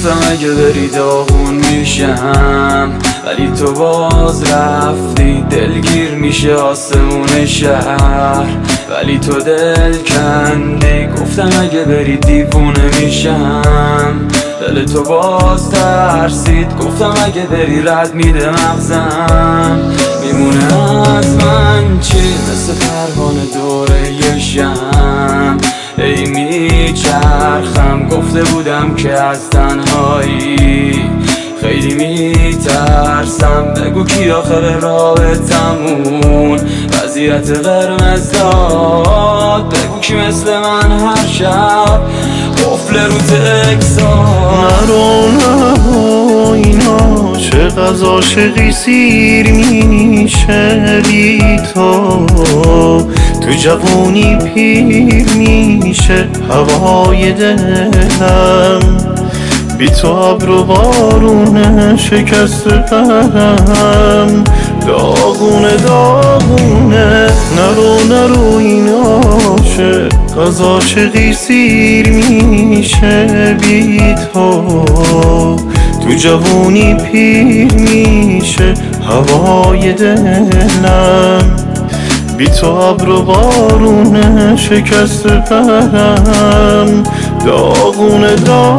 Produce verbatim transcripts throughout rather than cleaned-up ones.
گفتم اگه بری داغون میشم، ولی تو باز رفتی. دلگیر میشه آسمون شهر، ولی تو دل کندی. گفتم اگه بری دیوونه میشم، دل تو باز ترسید. گفتم اگه بری رد میده مغزم، میمونه از من چی؟ مثل پروانه دوره یه شم ای میچرخم. گفته بودم که از تنهایی خیلی میترسم. بگو کی آخر راه تمون وضعیت قرمز داد. بگو کی مثل من هر شب قفل رو تکساد. نرو نرو اینا چقدر عاشقی سیر میشه بی تو. تو جوونی پیر میشه هوای دلم، بی تو ابر و بارونه شکست پرم. داغونه داغونه نرو نرو این عاشق از عاشقی سیر میشه بی تو. تو جوونی پیر میشه هوای دلم، بی تو ابر و بارونه شکست پرم. داغونه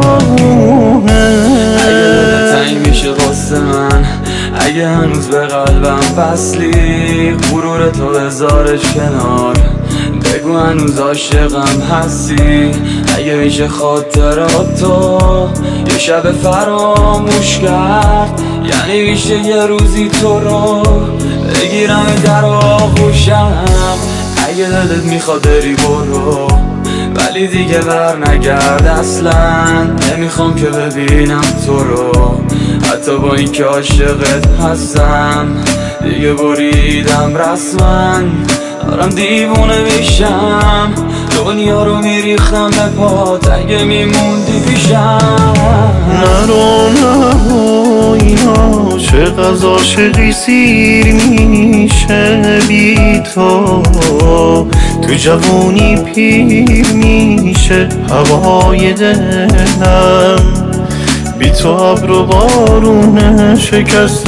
داغونه اگه تنگ میشه واسه من، اگه هنوز به قلبم فصلی، غرور تو بذارش کنار. بگو هنوز عاشقم هستی. اگه میشه خاطرات تو یه شب فراموش کرد، یعنی میشه یه روزی تو رو بگیرم در آغوشم. اگه دلت میخواد بری برو، ولی دیگه بر نگرد اصلا. نمیخوام که ببینم تو رو، حتی با این که عاشقت هستم. دیگه بریدم رسما، دارم دیوونه میشم. دنیا رو میریختم به پات اگه میموندی پیشم. نرو نرو اینا چقدر عاشقی سیر میشه بی تو. تو جوونی پیر میشه هوای دلم، بی تو ابر و بارونه شکست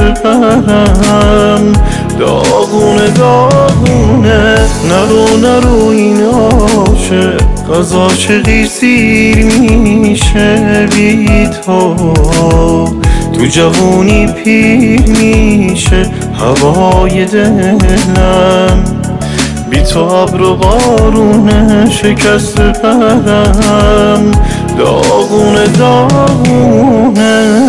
پرم. داغونه داغونه نرو نرو این عاشق از عاشقی سیر میشه بی تو. تو جوونی پیر میشه هوای دلم، بی تو ابر و بارونه شکست پرم. داغونه داغونه